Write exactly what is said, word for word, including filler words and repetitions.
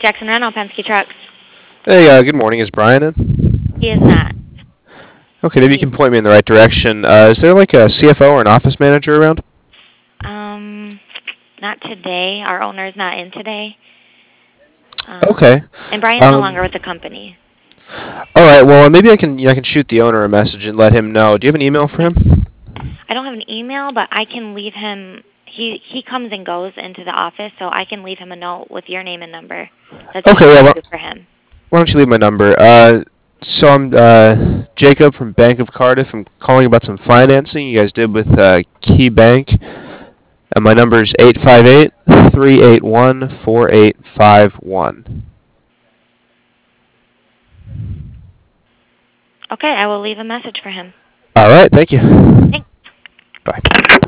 Jackson Rental, Penske Trucks. Hey, uh, good morning. Is Brian in? He is not. Okay, maybe you He, can point me in the right direction. Uh, is there like a C F O or an office manager around? um, not today. Our owner is not in today. Um, Okay. and Brian's no Um, longer with the company. all right. Well, maybe I can I can shoot the owner a message and let him know. Do you have an email for him? I don't have an email, but I can leave him. He he comes and goes into the office, so I can leave him a note with your name and number. That's Okay. easier Yeah. to Why, do for him. why don't you leave my number? Uh, so I'm uh, Jacob from Bank of Cardiff. I'm calling about some financing you guys did with uh, Key Bank. And my number is eight five eight, three eight one, four eight five one. Okay, I will leave a message for him. All right. Thank you. Thanks. Bye.